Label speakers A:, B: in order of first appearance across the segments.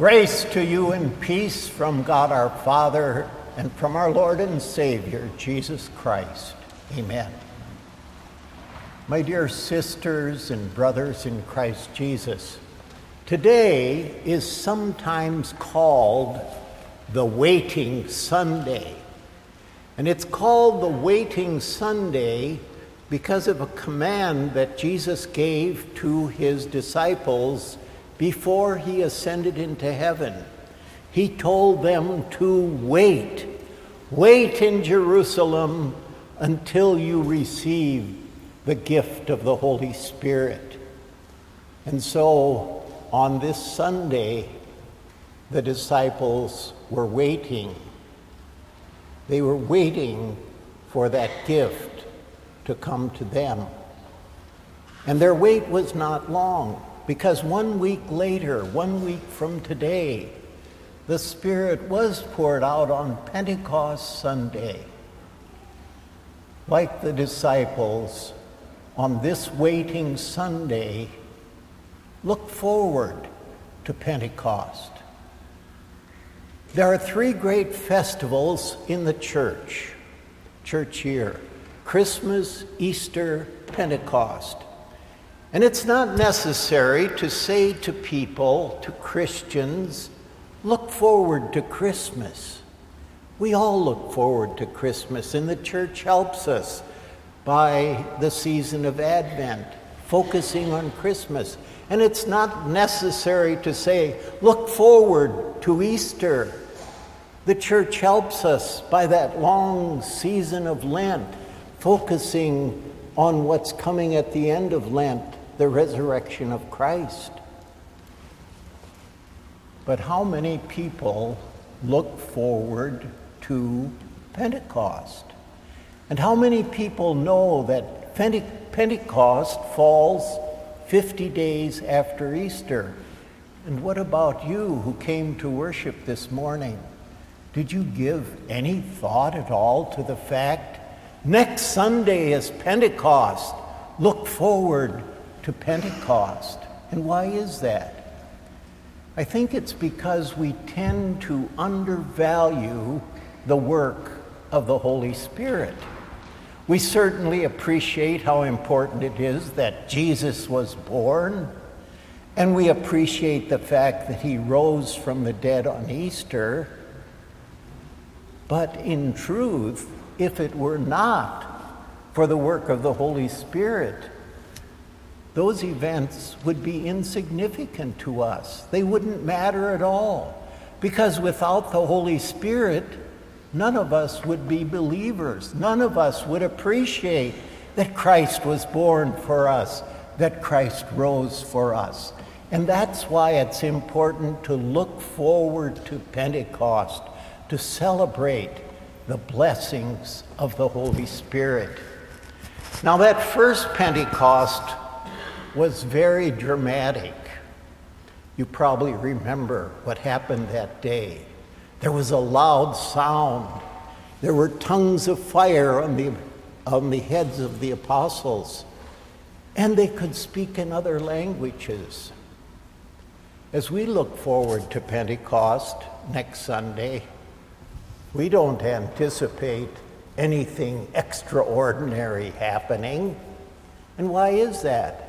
A: Grace to you and peace from God our Father and from our Lord and Savior, Jesus Christ. Amen. My dear sisters and brothers in Christ Jesus, today is sometimes called the Waiting Sunday. And it's called the Waiting Sunday because of a command that Jesus gave to his disciples before he ascended into heaven. He told them to wait in Jerusalem until you receive the gift of the Holy Spirit. And so on this Sunday, the disciples were waiting. They were waiting for that gift to come to them. And their wait was not long, because 1 week later, 1 week from today, the Spirit was poured out on Pentecost Sunday. Like the disciples, on this waiting Sunday, look forward to Pentecost. There are three great festivals in the church year: Christmas, Easter, Pentecost. And it's not necessary to say to people, to Christians, look forward to Christmas. We all look forward to Christmas, and the church helps us by the season of Advent, focusing on Christmas. And it's not necessary to say, look forward to Easter. The church helps us by that long season of Lent, focusing on what's coming at the end of Lent, the resurrection of Christ. But how many people look forward to Pentecost? And how many people know that Pentecost falls 50 days after Easter? And what about you who came to worship this morning? Did you give any thought at all to the fact next Sunday is Pentecost? Look forward to Pentecost. And why is that? I think it's because we tend to undervalue the work of the Holy Spirit. We certainly appreciate how important it is that Jesus was born, and we appreciate the fact that he rose from the dead on Easter. But in truth, if it were not for the work of the Holy Spirit, those events would be insignificant to us. They wouldn't matter at all, because without the Holy Spirit, none of us would be believers. None of us would appreciate that Christ was born for us, that Christ rose for us. And that's why it's important to look forward to Pentecost, to celebrate the blessings of the Holy Spirit. Now, that first Pentecost was very dramatic. You probably remember what happened that day. There was a loud sound. There were tongues of fire on the heads of the apostles, and they could speak in other languages. As we look forward to Pentecost next Sunday, we don't anticipate anything extraordinary happening. And why is that?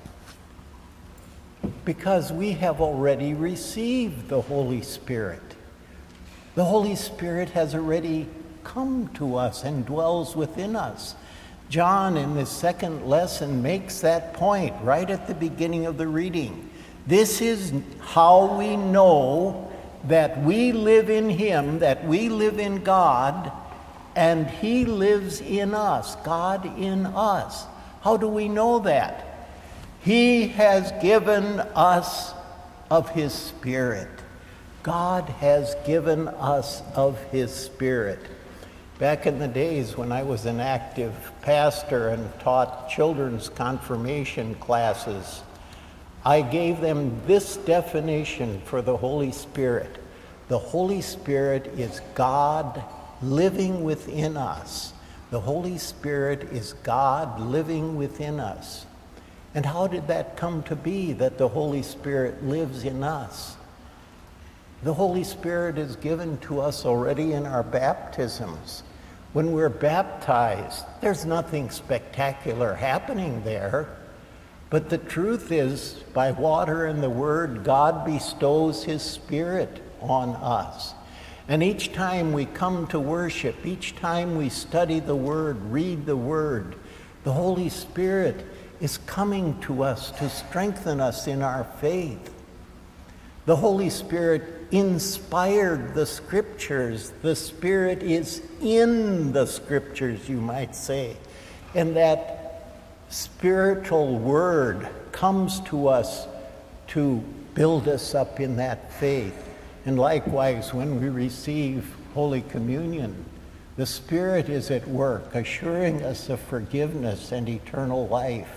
A: Because we have already received the Holy Spirit. The Holy Spirit has already come to us and dwells within us. John, in the second lesson, makes that point right at the beginning of the reading. This is how we know that we live in him, that we live in God, and he lives in us, God in us. How do we know that? He has given us of his Spirit. God has given us of his Spirit. Back in the days when I was an active pastor and taught children's confirmation classes, I gave them this definition for the Holy Spirit. The Holy Spirit is God living within us. The Holy Spirit is God living within us. And how did that come to be, that the Holy Spirit lives in us? The Holy Spirit is given to us already in our baptisms. When we're baptized, there's nothing spectacular happening there. But the truth is, by water and the Word, God bestows His Spirit on us. And each time we come to worship, each time we study the Word, read the Word, the Holy Spirit is coming to us to strengthen us in our faith. The Holy Spirit inspired the Scriptures. The Spirit is in the Scriptures, you might say. And that spiritual word comes to us to build us up in that faith. And likewise, when we receive Holy Communion, the Spirit is at work, assuring us of forgiveness and eternal life.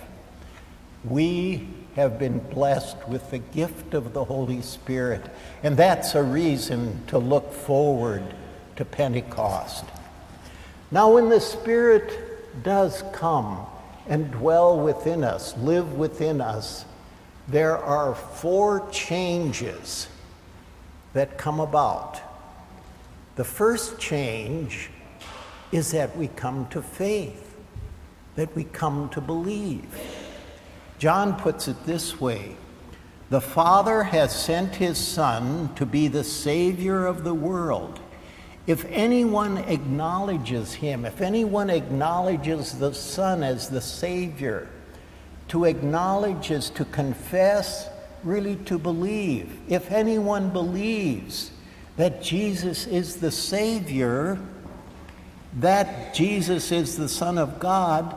A: We have been blessed with the gift of the Holy Spirit, and that's a reason to look forward to Pentecost. Now, when the Spirit does come and dwell within us, live within us, there are 4 changes that come about. The first change is that we come to faith, that we come to believe. John puts it this way: the Father has sent His Son to be the Savior of the world. If anyone acknowledges Him, if anyone acknowledges the Son as the Savior, to acknowledge is to confess, really to believe. If anyone believes that Jesus is the Savior, that Jesus is the Son of God,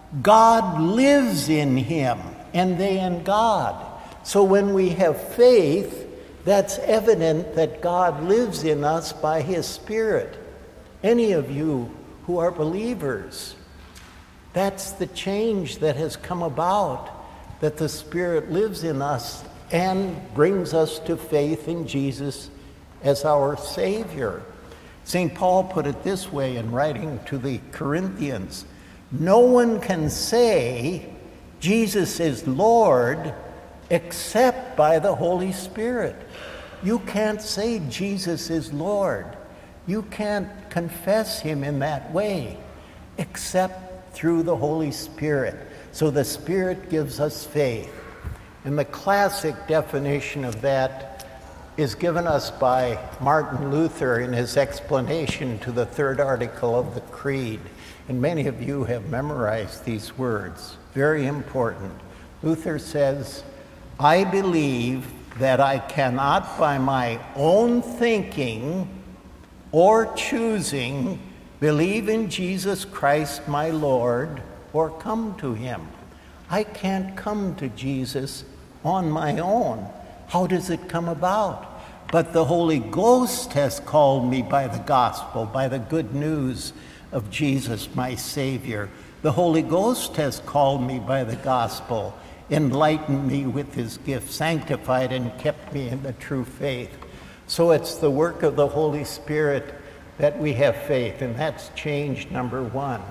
A: God lives in him, and they in God. So when we have faith, that's evident that God lives in us by His Spirit. Any of you who are believers, that's the change that has come about, that the Spirit lives in us and brings us to faith in Jesus as our Savior. St. Paul put it this way in writing to the Corinthians: no one can say Jesus is Lord except by the Holy Spirit. You can't say Jesus is Lord. You can't confess Him in that way except through the Holy Spirit. So the Spirit gives us faith. And the classic definition of that is given us by Martin Luther in his explanation to the 3rd article of the Creed. And many of you have memorized these words. Very important. Luther says, I believe that I cannot by my own thinking or choosing believe in Jesus Christ my Lord or come to Him. I can't come to Jesus on my own. How does it come about? But the Holy Ghost has called me by the gospel, by the good news of Jesus, my Savior. The Holy Ghost has called me by the gospel, enlightened me with His gift, sanctified and kept me in the true faith. So it's the work of the Holy Spirit that we have faith, and that's change number 1.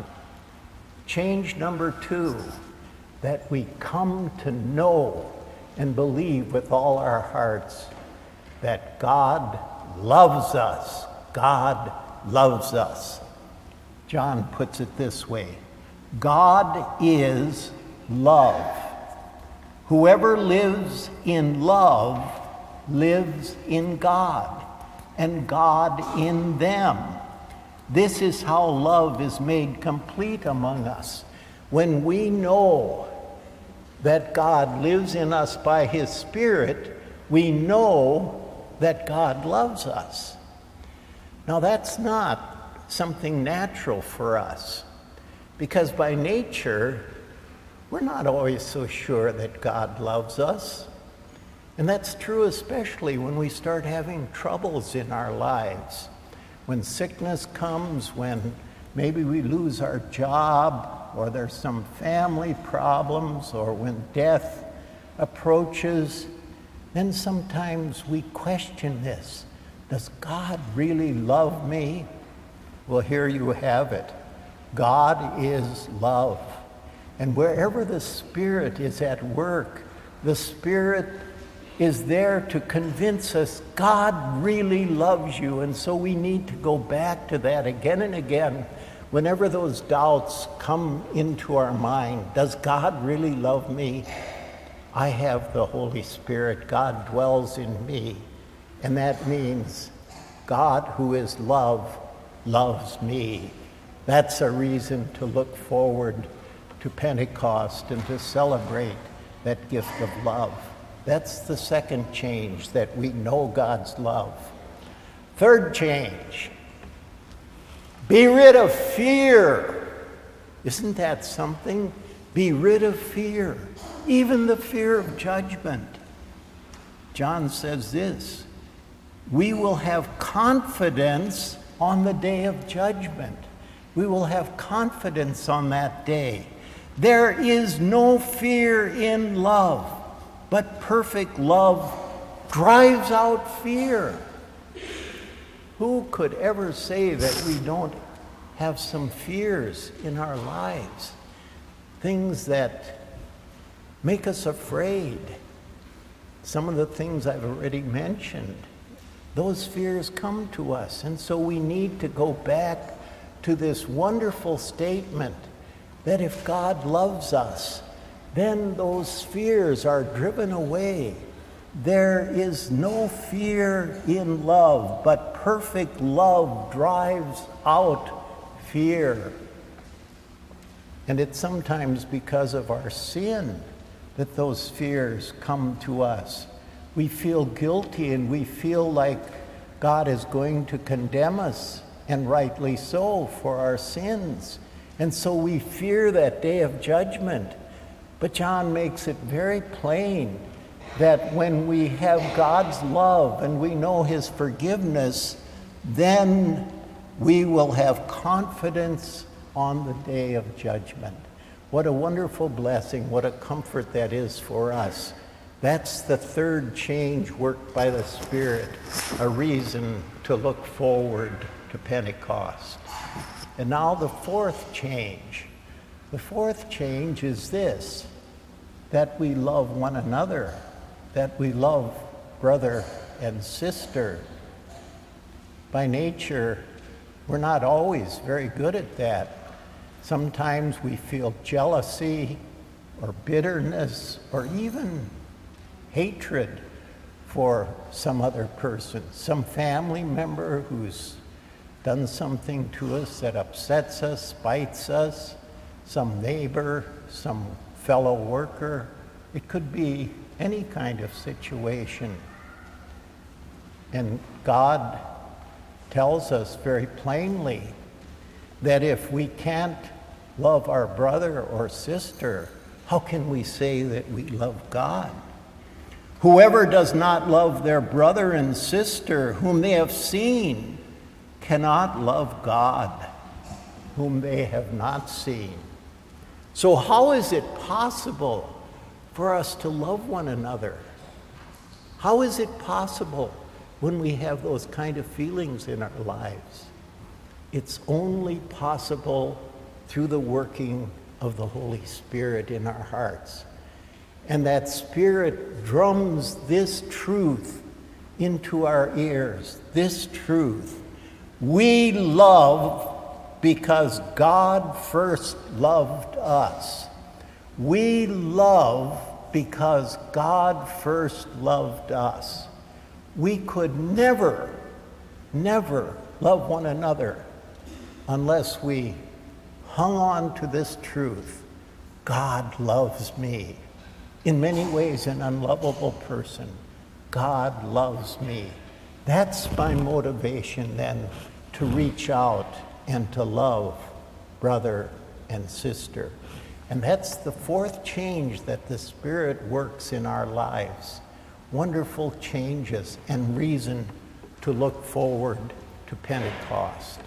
A: Change number 2, that we come to know and believe with all our hearts that God loves us. God loves us. John puts it this way: God is love. Whoever lives in love lives in God, and God in them. This is how love is made complete among us. When we know that God lives in us by His Spirit, we know that God loves us. Now, that's not something natural for us, because by nature, we're not always so sure that God loves us. And that's true especially when we start having troubles in our lives. When sickness comes, when maybe we lose our job, or there's some family problems, or when death approaches, then sometimes we question this. Does God really love me? Well, here you have it. God is love. And wherever the Spirit is at work, the Spirit is there to convince us God really loves you. And so we need to go back to that again and again. Whenever those doubts come into our mind, does God really love me? I have the Holy Spirit. God dwells in me. And that means God, who is love, loves me. That's a reason to look forward to Pentecost and to celebrate that gift of love. That's the second change, that we know God's love. Third change, be rid of fear. Isn't that something? Be rid of fear, even the fear of judgment. John says this, we will have confidence on the day of judgment. We will have confidence on that day. There is no fear in love, but perfect love drives out fear. Who could ever say that we don't have some fears in our lives? Things that make us afraid. Some of the things I've already mentioned, those fears come to us. And so we need to go back to this wonderful statement that if God loves us, then those fears are driven away. There is no fear in love, but perfect love drives out fear. And it's sometimes because of our sin that those fears come to us. We feel guilty and we feel like God is going to condemn us, and rightly so, for our sins. And so we fear that day of judgment. But John makes it very plain that when we have God's love and we know his forgiveness, then we will have confidence on the day of judgment. What a wonderful blessing, what a comfort that is for us. That's the third change worked by the Spirit, a reason to look forward to Pentecost. And now the fourth change. The fourth change is this, that we love one another, that we love brother and sister. By nature, we're not always very good at that. Sometimes we feel jealousy or bitterness or even hatred for some other person, some family member who's done something to us that upsets us, spites us, some neighbor, some fellow worker. It could be any kind of situation. And God tells us very plainly that if we can't love our brother or sister, how can we say that we love God? Whoever does not love their brother and sister whom they have seen cannot love God whom they have not seen. So how is it possible for us to love one another? How is it possible when we have those kind of feelings in our lives? It's only possible through the working of the Holy Spirit in our hearts. And that Spirit drums this truth into our ears, this truth. We love because God first loved us. We love because God first loved us. We could never love one another unless we hung on to this truth. God loves me. In many ways, an unlovable person. God loves me. That's my motivation then to reach out and to love brother and sister. And that's the fourth change that the Spirit works in our lives. Wonderful changes and reason to look forward to Pentecost.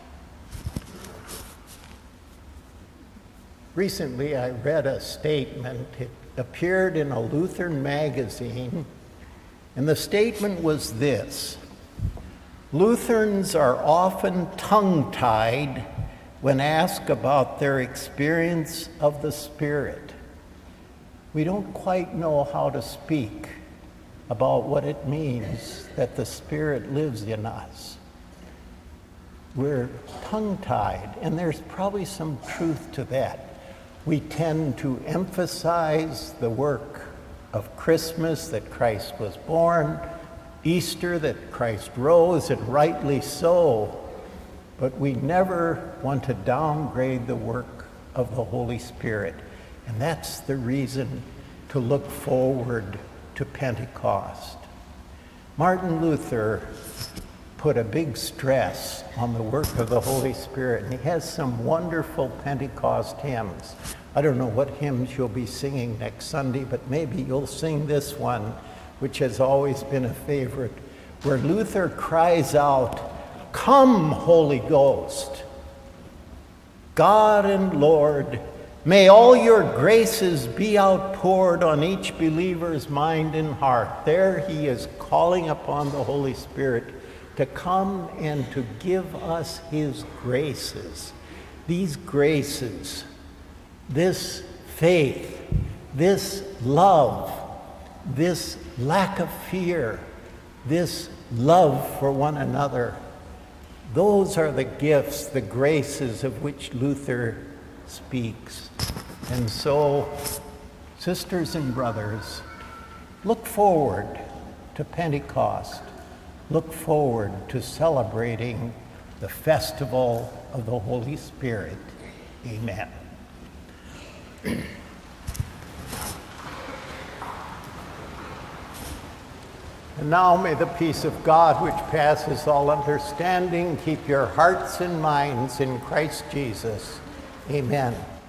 A: Recently, I read a statement. It appeared in a Lutheran magazine, and the statement was this: Lutherans are often tongue-tied when asked about their experience of the Spirit. We don't quite know how to speak about what it means that the Spirit lives in us. We're tongue-tied, and there's probably some truth to that. We tend to emphasize the work of Christmas, that Christ was born, Easter, that Christ rose, and rightly so, but we never want to downgrade the work of the Holy Spirit. And that's the reason to look forward to Pentecost. Martin Luther put a big stress on the work of the Holy Spirit, and he has some wonderful Pentecost hymns. I don't know what hymns you'll be singing next Sunday, but maybe you'll sing this one, which has always been a favorite, where Luther cries out, "Come, Holy Ghost, God and Lord, may all your graces be outpoured on each believer's mind and heart." There he is calling upon the Holy Spirit to come and to give us his graces. These graces, this faith, this love, this lack of fear, this love for one another, those are the gifts, the graces of which Luther speaks. And so, sisters and brothers, look forward to Pentecost. Look forward to celebrating the festival of the Holy Spirit. Amen. And now may the peace of God, which passes all understanding, keep your hearts and minds in Christ Jesus. Amen.